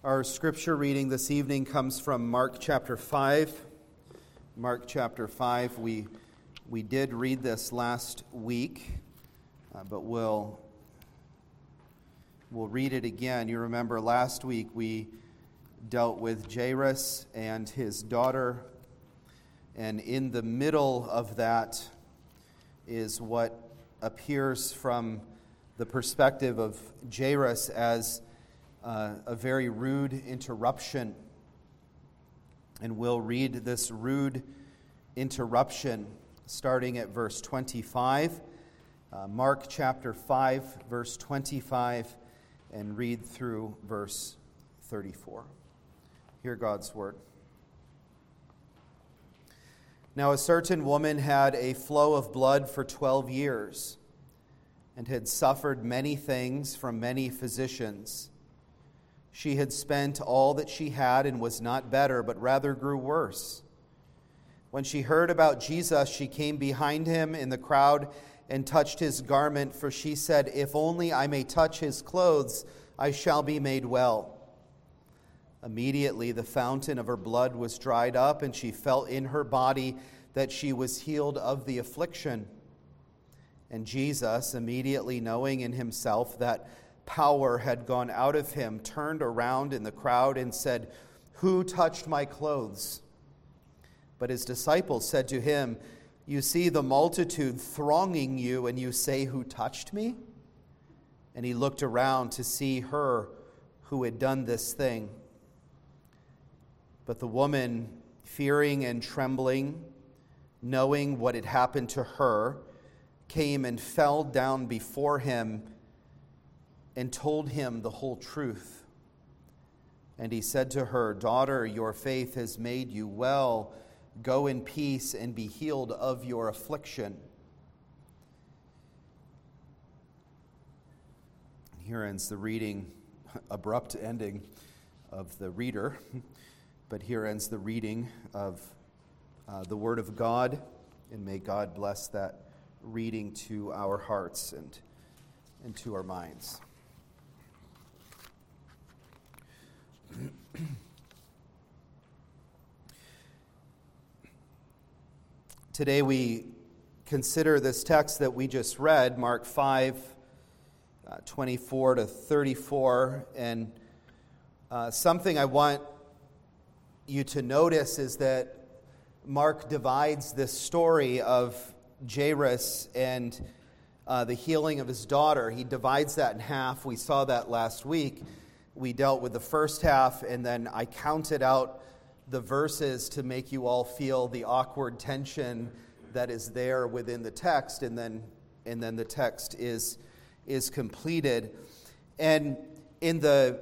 Our scripture reading this evening comes from Mark chapter 5. Mark chapter 5. We did read this last week, but we'll read it again. You remember last week we dealt with Jairus and his daughter, and in the middle of that is what appears from the perspective of Jairus as a very rude interruption. And we'll read this rude interruption starting at verse 25. Mark chapter 5, verse 25, and read through verse 34. Hear God's word. Now a certain woman had a flow of blood for 12 years and had suffered many things from many physicians. She had spent all that she had and was not better, but rather grew worse. When she heard about Jesus, she came behind him in the crowd and touched his garment, for she said, "If only I may touch his clothes, I shall be made well." Immediately the fountain of her blood was dried up, and she felt in her body that she was healed of the affliction. And Jesus, immediately knowing in himself that power had gone out of him, turned around in the crowd and said, "Who touched my clothes?" But his disciples said to him, "You see the multitude thronging you, and you say, 'Who touched me?'" And he looked around to see her who had done this thing. But the woman, fearing and trembling, knowing what had happened to her, came and fell down before him and told him the whole truth. And he said to her, "Daughter, your faith has made you well. Go in peace and be healed of your affliction." Here ends the reading, abrupt ending of the reader, but here ends the reading of the Word of God, and may God bless that reading to our hearts and to our minds. Today we consider this text that we just read, Mark 5, 24 to 34, and something I want you to notice is that Mark divides this story of Jairus and the healing of his daughter. He divides that in half. We saw that last week. We dealt with the first half, and then I counted out the verses to make you all feel the awkward tension that is there within the text, and then the text is completed. And in the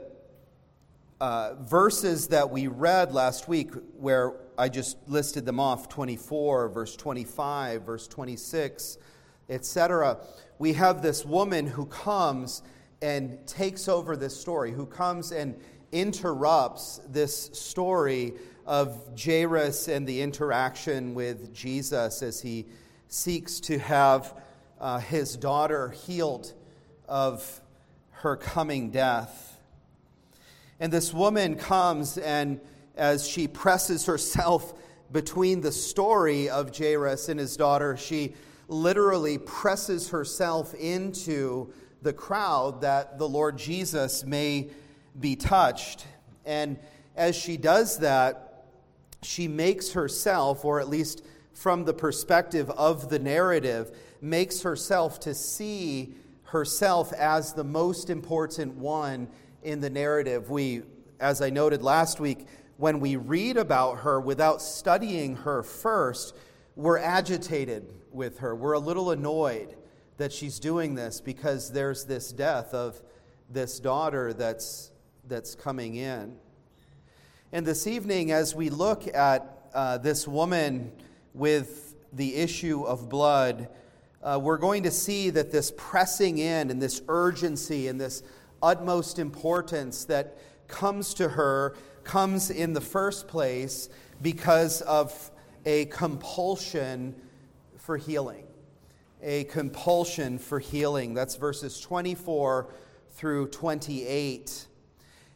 verses that we read last week, where I just listed them off, 24, verse 25, verse 26, etc., we have this woman who comes and takes over this story, who comes and interrupts this story of Jairus and the interaction with Jesus as he seeks to have his daughter healed of her coming death. And this woman comes, and as she presses herself between the story of Jairus and his daughter, she literally presses herself into the crowd that the Lord Jesus may be touched. And as she does that, she makes herself, or at least from the perspective of the narrative, makes herself to see herself as the most important one in the narrative. We, as I noted last week, when we read about her without studying her first, we're agitated with her. We're a little annoyed that she's doing this because there's this death of this daughter that's coming in. And this evening, as we look at this woman with the issue of blood, we're going to see that this pressing in and this urgency and this utmost importance that comes to her comes in the first place because of a compulsion for healing. A compulsion for healing. That's verses 24 through 28.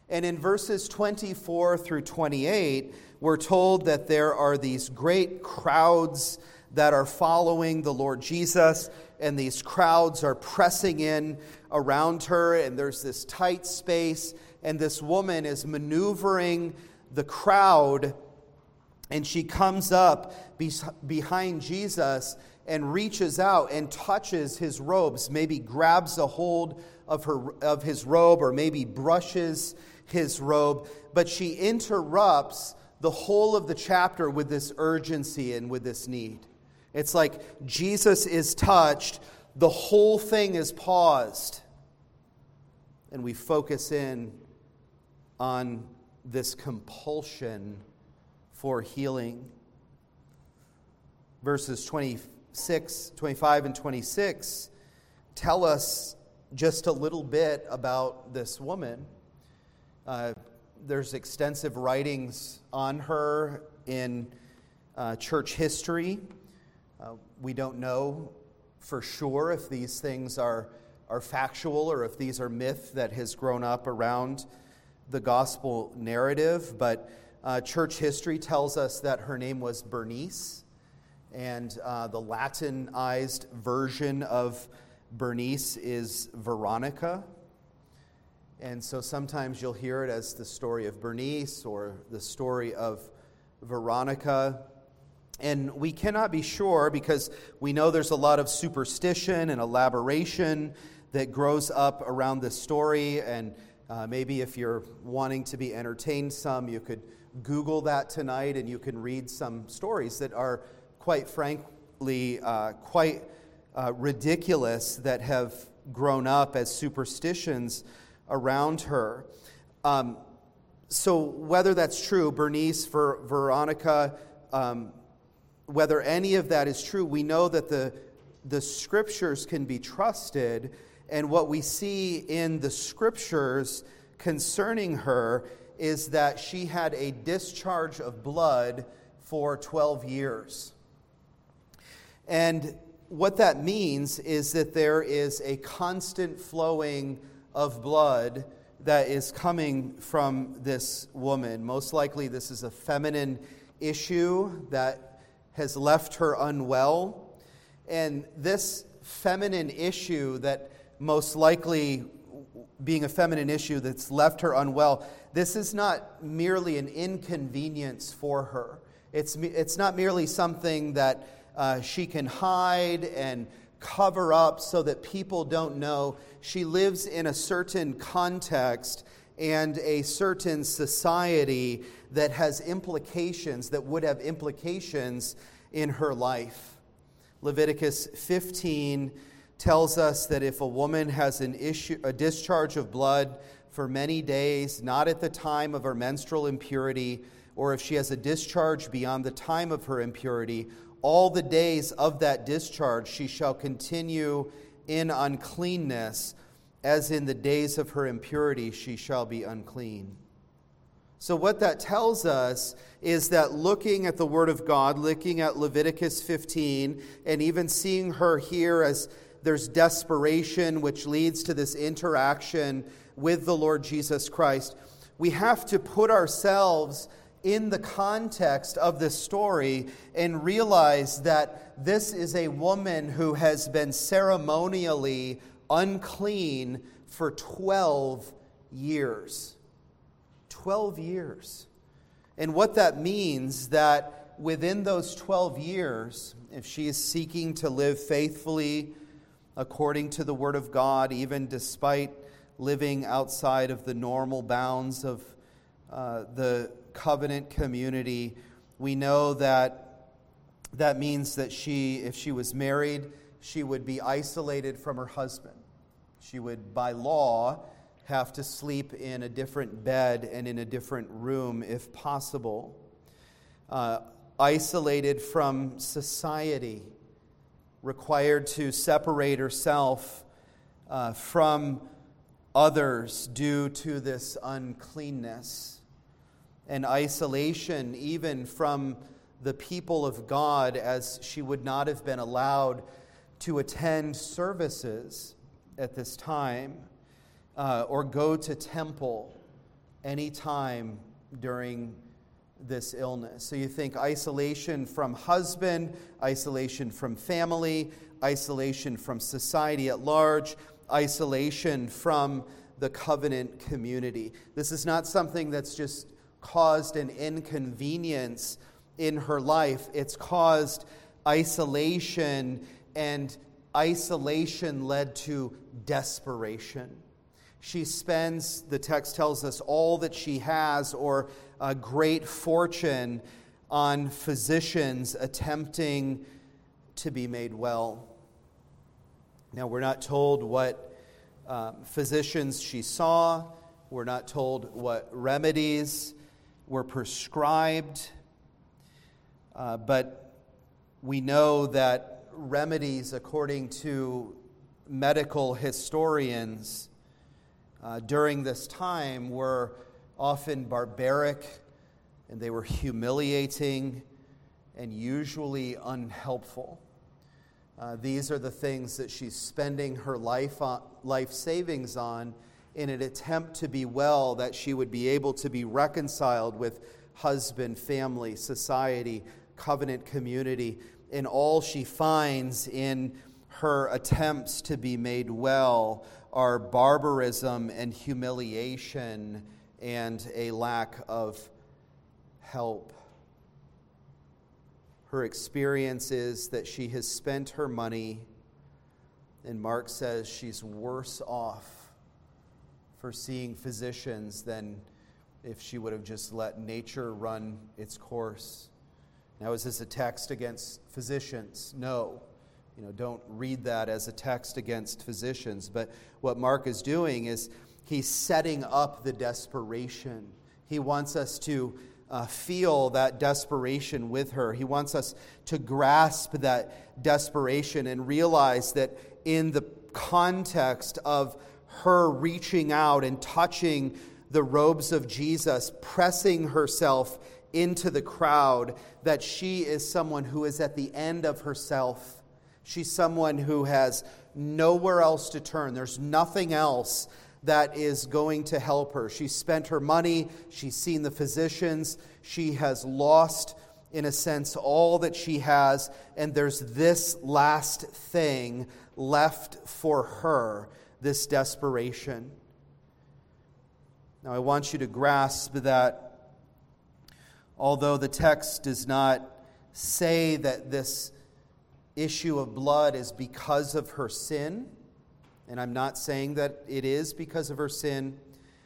And in verses 24 through 28, we're told that there are these great crowds that are following the Lord Jesus, and these crowds are pressing in around her, and there's this tight space, and this woman is maneuvering the crowd, and she comes up behind Jesus and reaches out and touches his robes, maybe grabs a hold of his robe, or maybe brushes his robe, but she interrupts the whole of the chapter with this urgency and with this need. It's like Jesus is touched, the whole thing is paused, and we focus in on this compulsion for healing. Verses 25 and 26 tell us just a little bit about this woman. There's extensive writings on her in church history. We don't know for sure if these things are factual or if these are myth that has grown up around the gospel narrative, but church history tells us that her name was Bernice, and the Latinized version of Bernice is Veronica. And so sometimes you'll hear it as the story of Bernice or the story of Veronica. And we cannot be sure because we know there's a lot of superstition and elaboration that grows up around this story. And maybe if you're wanting to be entertained some, you could Google that tonight and you can read some stories that are quite frankly quite ridiculous that have grown up as superstitions around her. So whether that's true, Bernice, Veronica, whether any of that is true, we know that the scriptures can be trusted, and what we see in the scriptures concerning her is that she had a discharge of blood for 12 years. And what that means is that there is a constant flowing of blood that is coming from this woman. Most likely this is a feminine issue that has left her unwell. And this feminine issue that most likely being a feminine issue that's left her unwell, this is not merely an inconvenience for her. It's not merely something that she can hide and cover up so that people don't know. She lives in a certain context and a certain society that has implications, that would have implications in her life. Leviticus 15 tells us that if a woman has a discharge of blood for many days, not at the time of her menstrual impurity, or if she has a discharge beyond the time of her impurity, all the days of that discharge she shall continue in uncleanness, as in the days of her impurity she shall be unclean. So what that tells us is that looking at the Word of God, looking at Leviticus 15, and even seeing her here as there's desperation which leads to this interaction with the Lord Jesus Christ, we have to put ourselves in the context of this story and realize that this is a woman who has been ceremonially unclean for 12 years. 12 years. And what that means, that within those 12 years, if she is seeking to live faithfully according to the Word of God, even despite living outside of the normal bounds of the covenant community, we know that that means that if she was married, she would be isolated from her husband. She would, by law, have to sleep in a different bed and in a different room if possible. Isolated from society, required to separate herself from others due to this uncleanness. And isolation even from the people of God, as she would not have been allowed to attend services at this time or go to temple any time during this illness. So you think isolation from husband, isolation from family, isolation from society at large, isolation from the covenant community. This is not something that's just caused an inconvenience in her life. It's caused isolation, and isolation led to desperation. She spends, the text tells us, all that she has, or a great fortune, on physicians attempting to be made well. Now, we're not told what physicians she saw. We're not told what remedies were prescribed. But we know that remedies, according to medical historians, during this time were often barbaric, and they were humiliating and usually unhelpful. These are the things that she's spending her life savings on in an attempt to be well, that she would be able to be reconciled with husband, family, society, covenant community, and all she finds in her attempts to be made well are barbarism and humiliation and a lack of help. Her experience is that she has spent her money, and Mark says she's worse off for seeing physicians than if she would have just let nature run its course. Now, is this a text against physicians? No. Don't read that as a text against physicians. But what Mark is doing is he's setting up the desperation. He wants us to feel that desperation with her. He wants us to grasp that desperation and realize that in the context of her reaching out and touching the robes of Jesus, pressing herself into the crowd, that she is someone who is at the end of herself. She's someone who has nowhere else to turn. There's nothing else that is going to help her. She's spent her money. She's seen the physicians. She has lost, in a sense, all that she has. And there's this last thing left for her, this desperation. Now, I want you to grasp that although the text does not say that this issue of blood is because of her sin, and I'm not saying that it is because of her sin,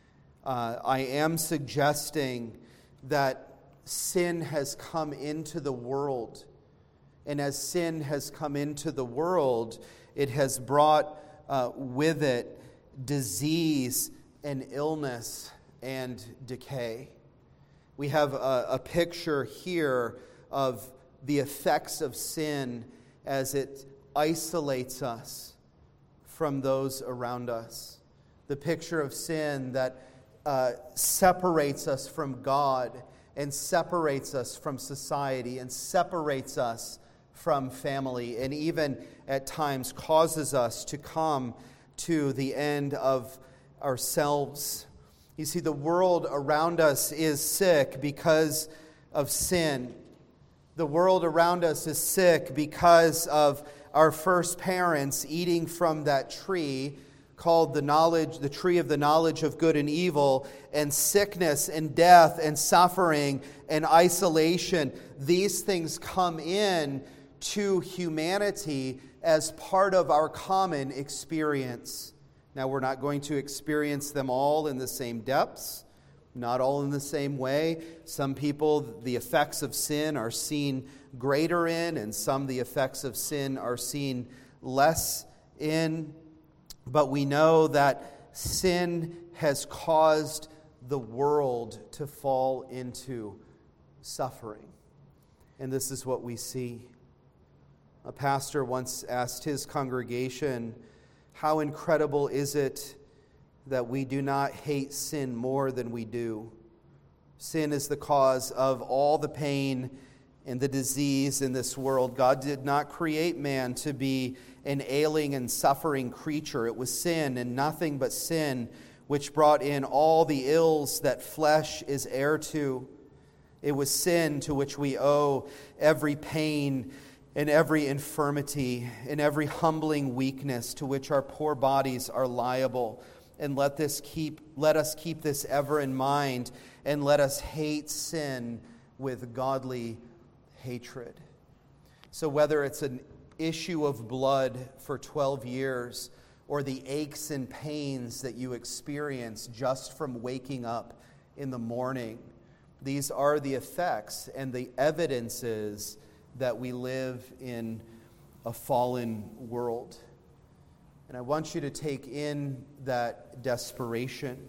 I am suggesting that sin has come into the world. And as sin has come into the world, it has brought with it disease and illness and decay. We have a picture here of the effects of sin as it isolates us from those around us. The picture of sin that separates us from God and separates us from society and separates us from family, and even at times causes us to come to the end of ourselves. You see, the world around us is sick because of sin. The world around us is sick because of our first parents eating from that tree called the tree of the knowledge of good and evil, and sickness and death and suffering and isolation. These things come in to humanity as part of our common experience. Now, we're not going to experience them all in the same depths, not all in the same way. Some people, the effects of sin are seen greater in, and some the effects of sin are seen less in. But we know that sin has caused the world to fall into suffering. And this is what we see. A pastor once asked his congregation, "How incredible is it that we do not hate sin more than we do? Sin is the cause of all the pain and the disease in this world. God did not create man to be an ailing and suffering creature. It was sin and nothing but sin which brought in all the ills that flesh is heir to. It was sin to which we owe every pain and every infirmity and every humbling weakness to which our poor bodies are liable. And let us keep this ever in mind, and let us hate sin with godly hatred. So whether it's an issue of blood for 12 years, or the aches and pains that you experience just from waking up in the morning, these are the effects and the evidences that we live in a fallen world. And I want you to take in that desperation.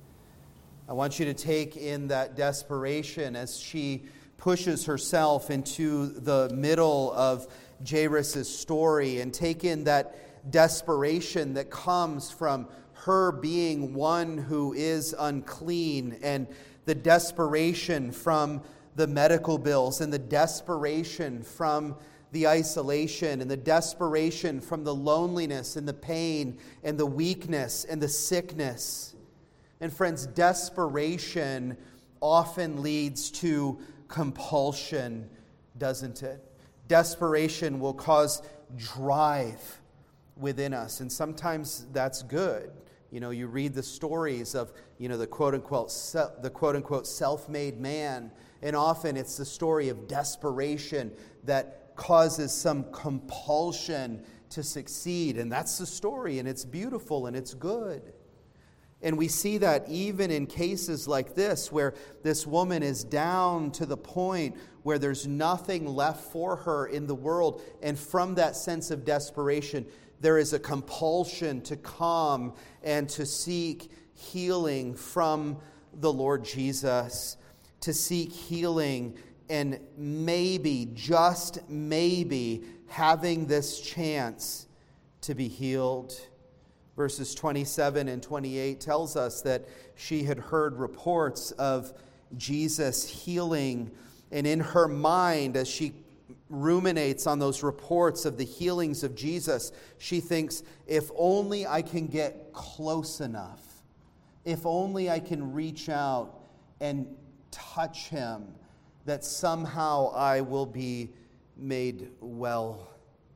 I want you to take in that desperation as she pushes herself into the middle of Jairus' story, and take in that desperation that comes from her being one who is unclean, and the desperation from the medical bills, and the desperation from the isolation, and the desperation from the loneliness and the pain and the weakness and the sickness. And friends, desperation often leads to compulsion, doesn't it? Desperation will cause drive within us, and sometimes that's good. You know, you read the stories of, the quote-unquote self-made man, and often it's the story of desperation that causes some compulsion to succeed, and that's the story, and it's beautiful, and it's good. And we see that even in cases like this, where this woman is down to the point where there's nothing left for her in the world, and from that sense of desperation, there is a compulsion to come and to seek healing from the Lord Jesus, to seek healing, and maybe, just maybe, having this chance to be healed. Verses 27 and 28 tells us that she had heard reports of Jesus healing, and in her mind, as she ruminates on those reports of the healings of Jesus, she thinks, if only I can get close enough, if only I can reach out and touch him, that somehow I will be made well.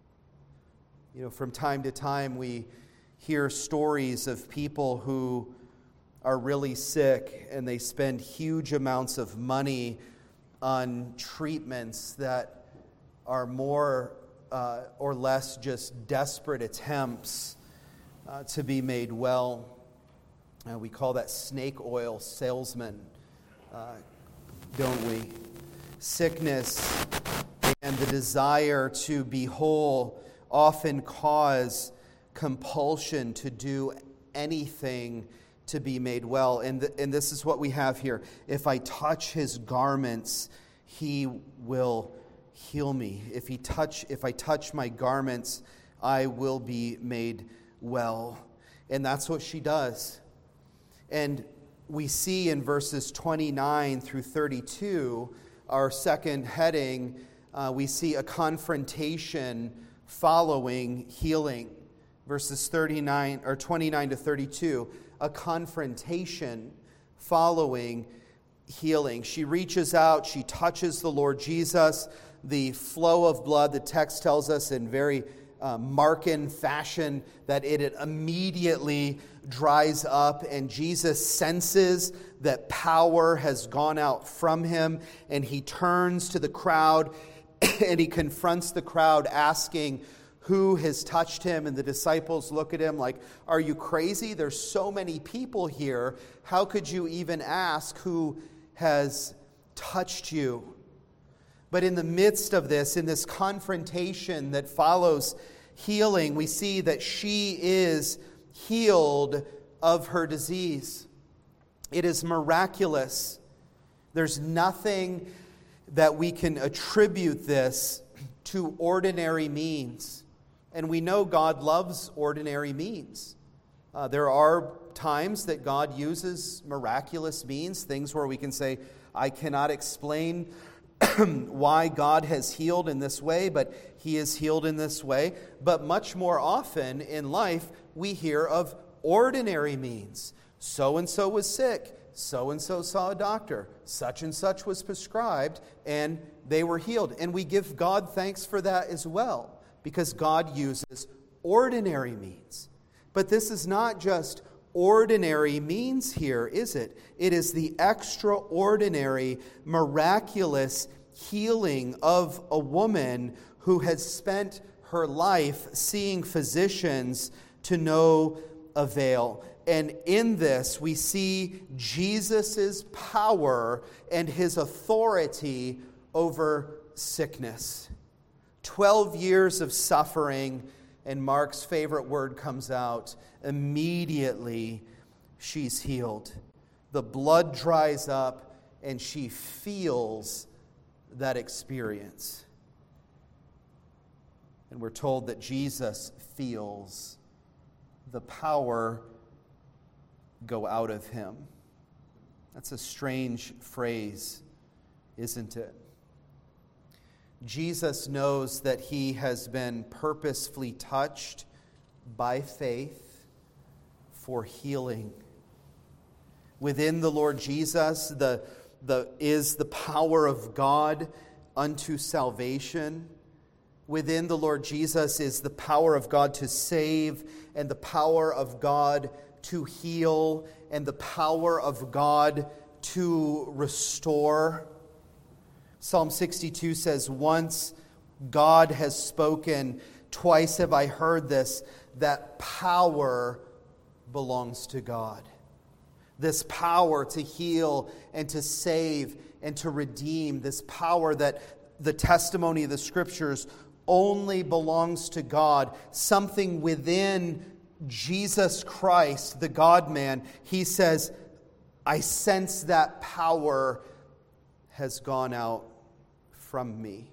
From time to time we hear stories of people who are really sick, and they spend huge amounts of money on treatments that are more or less just desperate attempts to be made well. We call that snake oil salesman, don't we? Sickness and the desire to be whole often cause compulsion to do anything to be made well. And this is what we have here. If I touch his garments, he will heal me. If I touch my garments, I will be made well. And that's what she does. And we see in verses 29 through 32, our second heading, we see a confrontation following healing. Verses 29 to 32, a confrontation following healing. She reaches out, she touches the Lord Jesus. The flow of blood, the text tells us in very Markan fashion, that it immediately dries up, and Jesus senses that power has gone out from him, and he turns to the crowd and he confronts the crowd asking who has touched him, and the disciples look at him like, are you crazy? There's so many people here. How could you even ask who has touched you? But in the midst of this, in this confrontation that follows healing, we see that she is healed of her disease. It is miraculous. There's nothing that we can attribute this to ordinary means. And we know God loves ordinary means. There are times that God uses miraculous means, things where we can say, I cannot explain why God has healed in this way, but he is healed in this way. But much more often in life, we hear of ordinary means, So-and-so was sick. So-and-so saw a doctor. Such and such was prescribed, and they were healed. And we give God thanks for that as well, because God uses ordinary means. But this is not just ordinary means here, is it? It is the extraordinary, miraculous healing of a woman who has spent her life seeing physicians to no avail. And in this, we see Jesus' power and his authority over sickness. 12 years of suffering, and Mark's favorite word comes out. Immediately, she's healed. The blood dries up, and she feels that experience. And we're told that Jesus feels the power go out of him. That's a strange phrase, isn't it? Jesus knows that he has been purposefully touched by faith for healing. Within the Lord Jesus, is the power of God unto salvation. Within the Lord Jesus is the power of God to save, and the power of God to heal, and the power of God to restore. Psalm 62 says, "Once God has spoken, twice have I heard this, that power belongs to God." This power to heal and to save and to redeem, this power that the testimony of the Scriptures only belongs to God, something within Jesus Christ, the God-man. He says, I sense that power has gone out from me.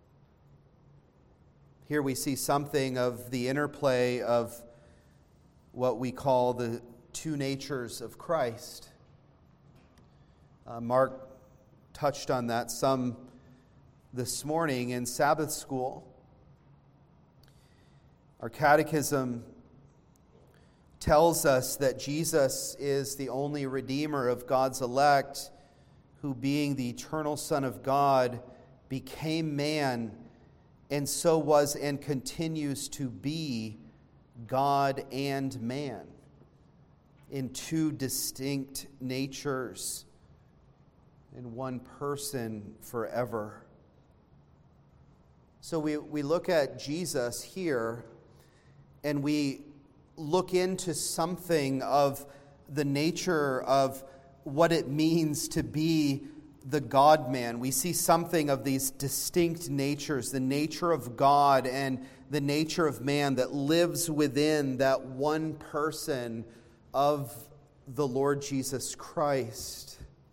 Here we see something of the interplay of what we call the two natures of Christ. Mark touched on that some this morning in Sabbath school. Our catechism tells us that Jesus is the only Redeemer of God's elect, who, being the eternal Son of God, became man, and so was and continues to be God and man in two distinct natures, in one person forever. So we look at Jesus here, and we look into something of the nature of what it means to be the God-man. We see something of these distinct natures, the nature of God and the nature of man that lives within that one person of the Lord Jesus Christ.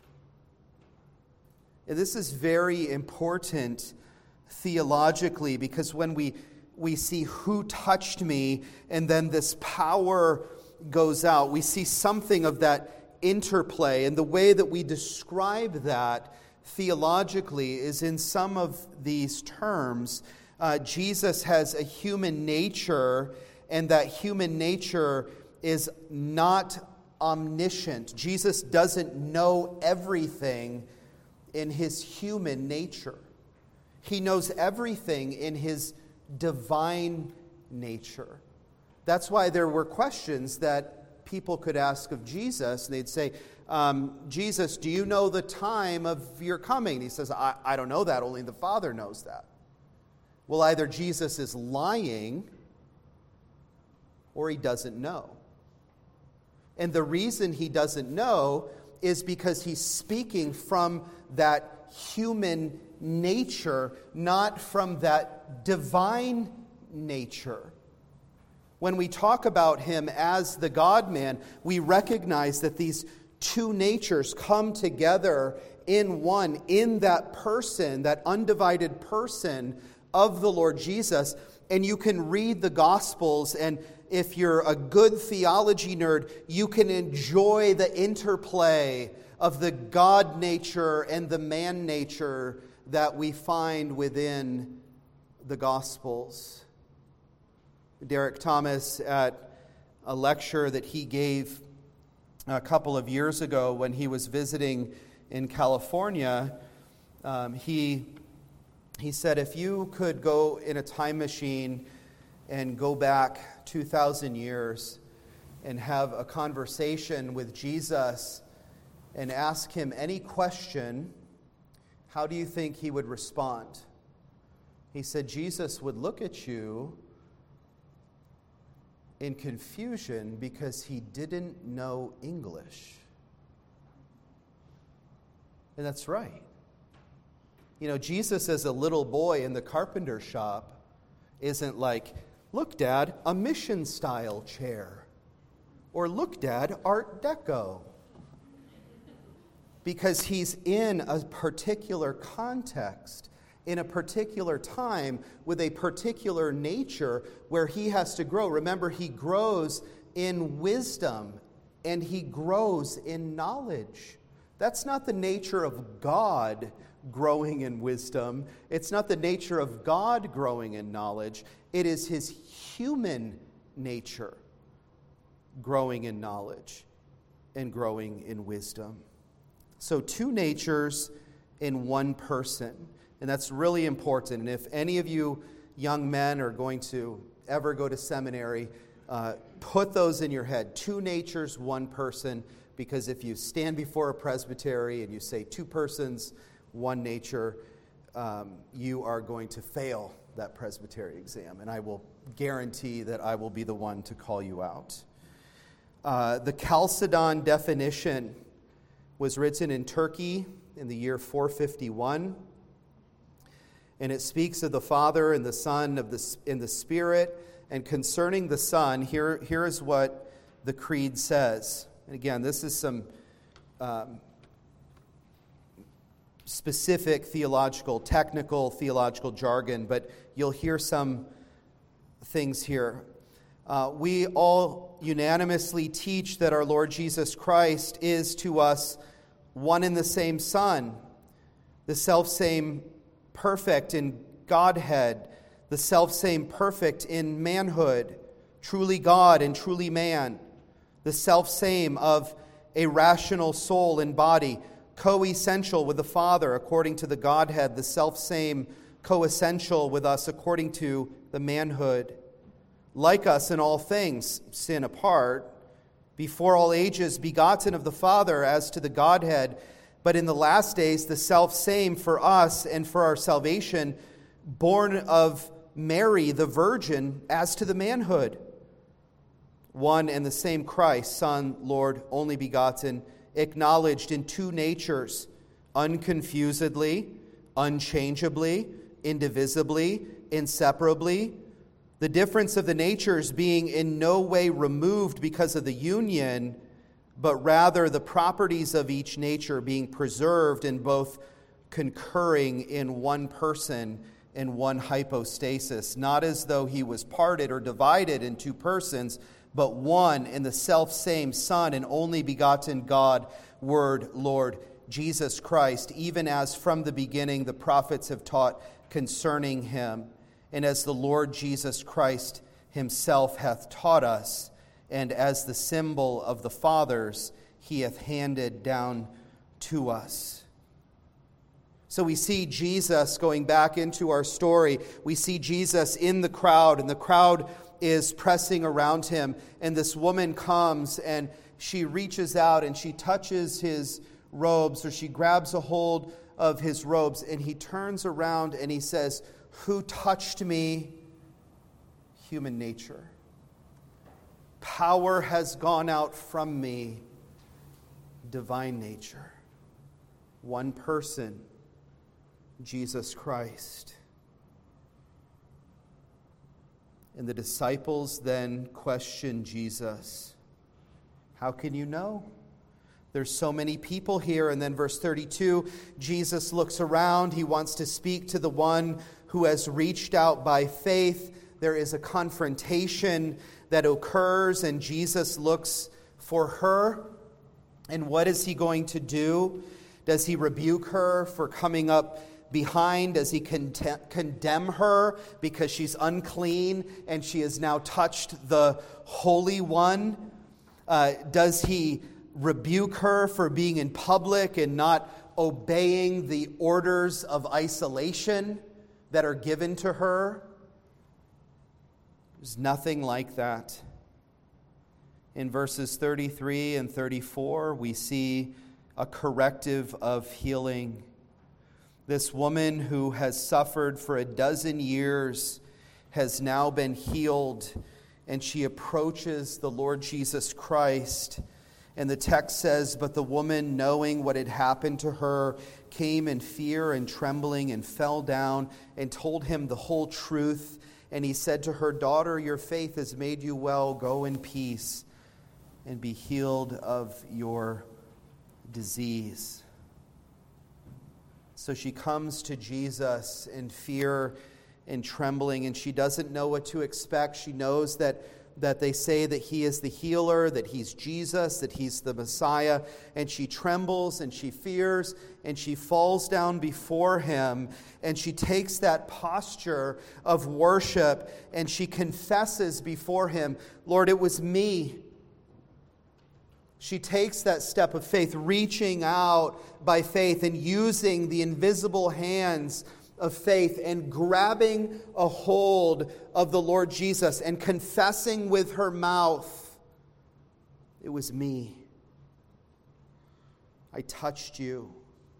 And this is very important theologically, because when we see who touched me, and then this power goes out, we see something of that interplay. And the way that we describe that theologically is in some of these terms. Jesus has a human nature, and that human nature is not omniscient. Jesus doesn't know everything in his human nature. He knows everything in his divine nature. That's why there were questions that people could ask of Jesus. They'd say, Jesus, do you know the time of your coming? And he says, I don't know that. Only the Father knows that. Well, either Jesus is lying or he doesn't know. And the reason he doesn't know is because he's speaking from that human nature, not from that divine nature. When we talk about him as the God-man, we recognize that these two natures come together in one, in that person, that undivided person of the Lord Jesus. And you can read the Gospels, and if you're a good theology nerd, you can enjoy the interplay of the God nature and the man nature that we find within the Gospels. Derek Thomas, at a lecture that he gave a couple of years ago when he was visiting in California. He said, if you could go in a time machine and go back 2,000 years and have a conversation with Jesus and ask him any question, how do you think he would respond? He said, Jesus would look at you in confusion because he didn't know English. And that's right. You know, Jesus as a little boy in the carpenter shop isn't like, look, Dad, a mission-style chair. Or look, Dad, Art Deco. Because he's in a particular context, in a particular time, with a particular nature where he has to grow. Remember, he grows in wisdom and he grows in knowledge. That's not the nature of God growing in wisdom. It's not the nature of God growing in knowledge. It is his human nature growing in knowledge and growing in wisdom. So 2 natures in one person. And that's really important. And if any of you young men are going to ever go to seminary, put those in your head. 2 natures, one person. Because if you stand before a presbytery and you say 2 persons, one nature, you are going to fail that presbytery exam. And I will guarantee that I will be the one to call you out. The Chalcedon definition was written in Turkey in the year 451. And it speaks of the Father and the Son in the Spirit. And concerning the Son, here is what the Creed says. And again, this is some specific technical theological jargon, but you'll hear some things here. We all unanimously teach that our Lord Jesus Christ is to us one and the same Son, the selfsame perfect in Godhead, the selfsame perfect in manhood, truly God and truly man, the selfsame of a rational soul and body, co-essential with the Father according to the Godhead, the selfsame co-essential with us according to the manhood. Like us in all things, sin apart, before all ages begotten of the Father as to the Godhead, but in the last days the selfsame for us and for our salvation, born of Mary the Virgin as to the manhood. One and the same Christ, Son, Lord, only begotten, acknowledged in 2 natures, unconfusedly, unchangeably, indivisibly, inseparably. The difference of the natures being in no way removed because of the union, but rather the properties of each nature being preserved and both concurring in one person in one hypostasis, not as though he was parted or divided in 2 persons, but one in the selfsame Son and only begotten God, Word, Lord, Jesus Christ, even as from the beginning the prophets have taught concerning him, and as the Lord Jesus Christ himself hath taught us, and as the symbol of the fathers he hath handed down to us. So we see Jesus, going back into our story, we see Jesus in the crowd, and the crowd is pressing around him. And this woman comes and she reaches out and she touches his robes, or she grabs a hold of his robes, and he turns around and he says, "Who touched me?" Human nature. "Power has gone out from me." Divine nature. One person, Jesus Christ. And the disciples then question Jesus. "How can you know? There's so many people here." And then verse 32, Jesus looks around. He wants to speak to the one who has reached out by faith. There is a confrontation that occurs, and Jesus looks for her. And what is he going to do? Does he rebuke her for coming up behind? Does he condemn her because she's unclean and she has now touched the Holy One? Does he rebuke her for being in public and not obeying the orders of isolation that are given to her. There's nothing like that. In verses 33 and 34, we see a corrective of healing. This woman who has suffered for 12 years has now been healed, and she approaches the Lord Jesus Christ. And the text says, "But the woman, knowing what had happened to her, came in fear and trembling and fell down and told him the whole truth. And he said to her, 'Daughter, your faith has made you well. Go in peace and be healed of your disease.'" So she comes to Jesus in fear and trembling, and she doesn't know what to expect. She knows that they say that he is the healer, that he's Jesus, that he's the Messiah, and she trembles and she fears and she falls down before him, and she takes that posture of worship and she confesses before him, "Lord, it was me." She takes that step of faith, reaching out by faith and using the invisible hands of faith and grabbing a hold of the Lord Jesus and confessing with her mouth, "It was me. I touched you."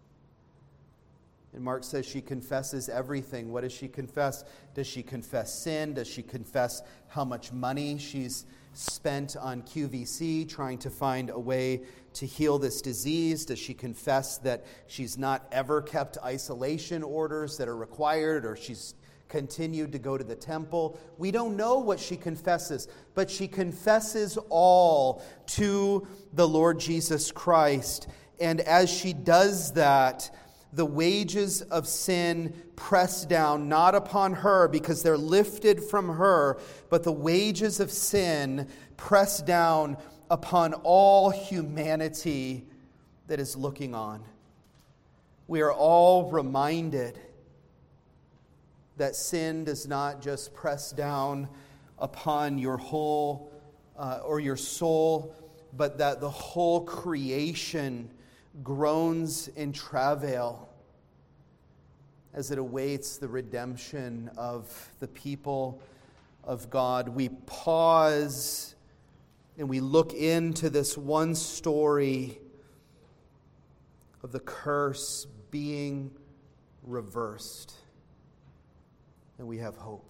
And Mark says she confesses everything. What does she confess? Does she confess sin? Does she confess how much money she's spent on QVC trying to find a way to heal this disease? Does she confess that she's not ever kept isolation orders that are required, or she's continued to go to the temple? We don't know what she confesses, but she confesses all to the Lord Jesus Christ. And as she does that, the wages of sin press down, not upon her because they're lifted from her, but the wages of sin press down upon all humanity that is looking on. We are all reminded that sin does not just press down upon your whole or your soul, but that the whole creation groans in travail as it awaits the redemption of the people of God. We pause and we look into this one story of the curse being reversed, and we have hope.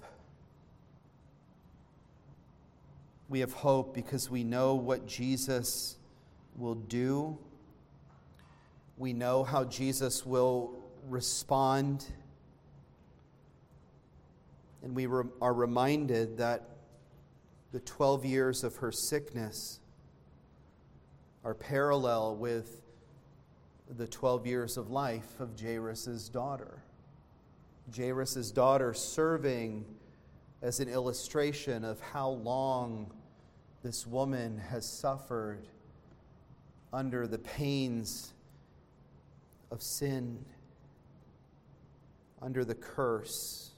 We have hope because we know what Jesus will do. We know how Jesus will respond. And we are reminded that the 12 years of her sickness are parallel with the 12 years of life of Jairus' daughter. Jairus' daughter serving as an illustration of how long this woman has suffered under the pains of sin, under the curse.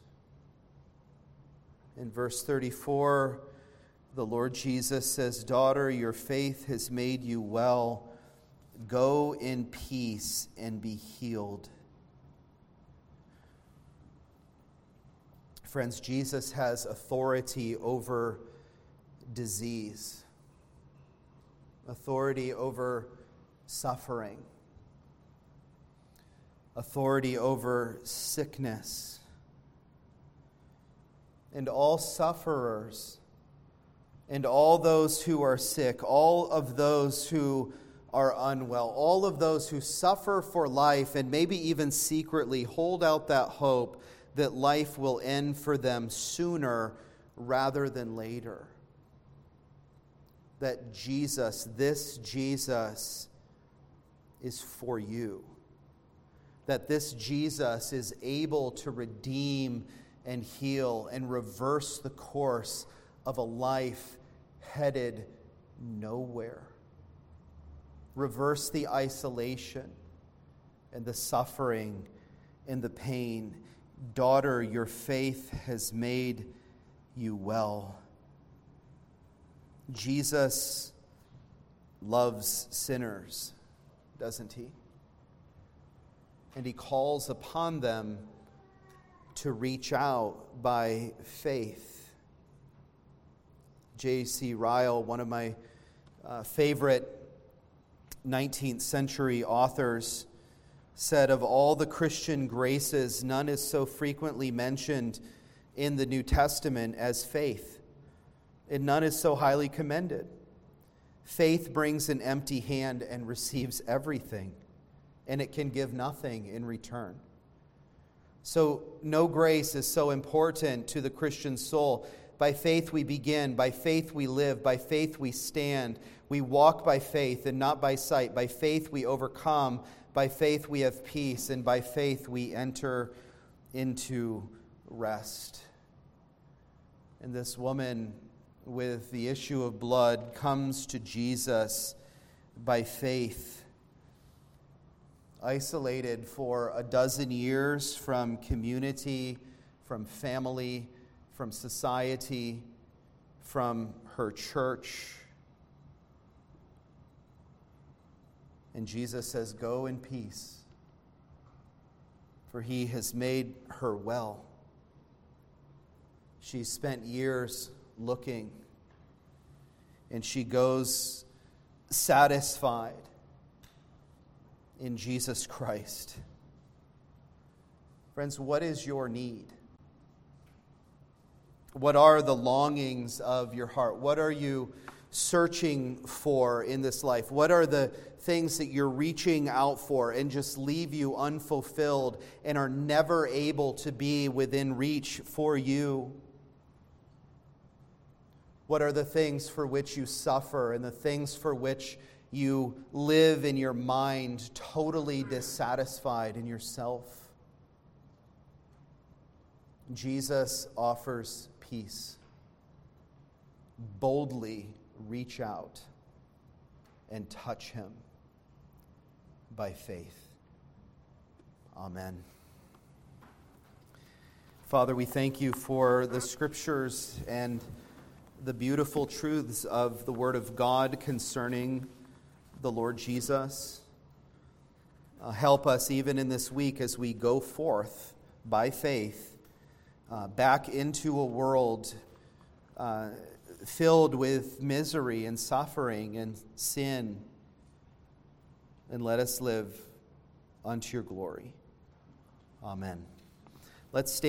In verse 34, the Lord Jesus says, "Daughter, your faith has made you well. Go in peace and be healed." Friends, Jesus has authority over disease, authority over suffering, authority over sickness. And all sufferers and all those who are sick, all of those who are unwell, all of those who suffer for life and maybe even secretly hold out that hope that life will end for them sooner rather than later. That Jesus, this Jesus, is for you. That this Jesus is able to redeem and heal and reverse the course of a life headed nowhere. Reverse the isolation and the suffering and the pain. Daughter, your faith has made you well. Jesus loves sinners, doesn't he? And he calls upon them to reach out by faith. J.C. Ryle, one of my favorite 19th century authors, said, "Of all the Christian graces, none is so frequently mentioned in the New Testament as faith, and none is so highly commended. Faith brings an empty hand and receives everything, and it can give nothing in return." So no grace is so important to the Christian soul. By faith we begin, by faith we live, by faith we stand. We walk by faith and not by sight. By faith we overcome, by faith we have peace, and by faith we enter into rest. And this woman with the issue of blood comes to Jesus by faith, isolated for a dozen years from community, from family, from society, from her church. And Jesus says, "Go in peace, for he has made her well." She spent years looking, and she goes satisfied in Jesus Christ. Friends, what is your need? What are the longings of your heart? What are you searching for in this life? What are the things that you're reaching out for and just leave you unfulfilled and are never able to be within reach for you? What are the things for which you suffer and the things for which you live in your mind totally dissatisfied in yourself? Jesus offers peace. Boldly reach out and touch him by faith. Amen. Father, we thank you for the Scriptures and the beautiful truths of the Word of God concerning the Lord Jesus. Help us even in this week as we go forth by faith back into a world filled with misery and suffering and sin, and let us live unto your glory. Amen. Let's stand.